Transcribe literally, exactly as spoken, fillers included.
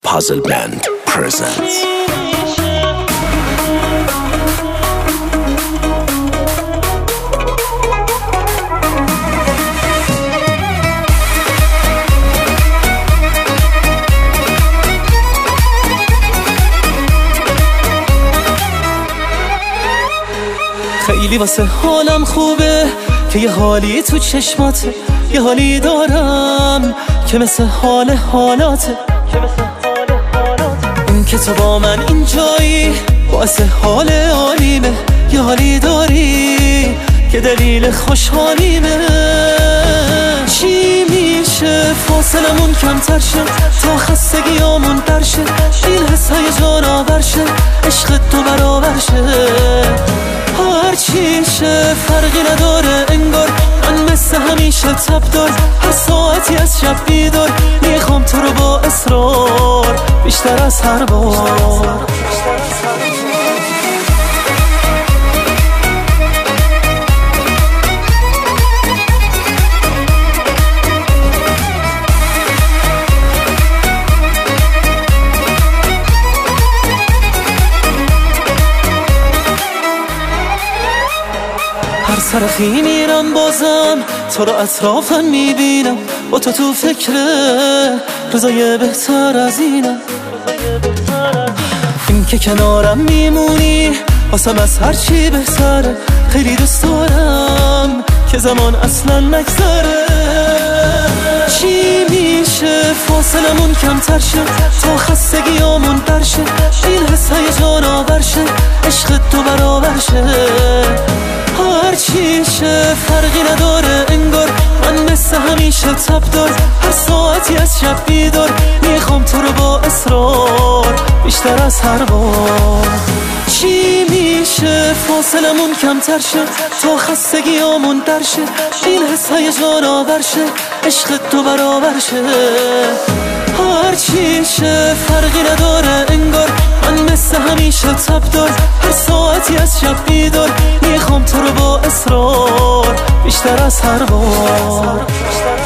Puzzle Band presents. خیلی واسه حالم خوبه که یه حالی تو چشماته، یه حالی دارم که مثل حال حالاته. این که تو با من اینجایی باعث حال عالیمه، یه حالی داری که دلیل خوشحالیمه. چی میشه فاصلمون کمتر شه تا خستگیامون در شه، این حس هیجان آور شه، عشق تو برابر شه. هر چی شه فرقی نداره انگار من مثل همیشه تب دار، هر ساعتی از شب بیدار میخوام تو رو با اصرار بیشتر از هر بار. هر سرخی میرم بازم تو رو اطرافم میبینم، با تو تو فکره روزای بهتر از اینم. این که کنارم میمونی واسم از هر چی بهتره، خیلی دوست دارم که زمان اصلا نگذره. چی میشه فاصلمون کمتر شه تا خستگیامون در شه، این حس هیجان آور شه، عشق تو برابر شه. هر چی شه فرقی نداره انگار من مثل همیشه تب دار، هر ساعتی از شب بیدار میخوام تو رو با اصرار بیشتر از هر بار. چی میشه فاصلمون کمتر شه تا خستگیامون در شه، این حس هیجان آور شه، عشق تو برابر شه. هر چی شه فرقی نداره انگار من مثل همیشه تب دار، هر ساعتی از شب بیدار میخوام تو رو با اصرار بیشتر از هر بار.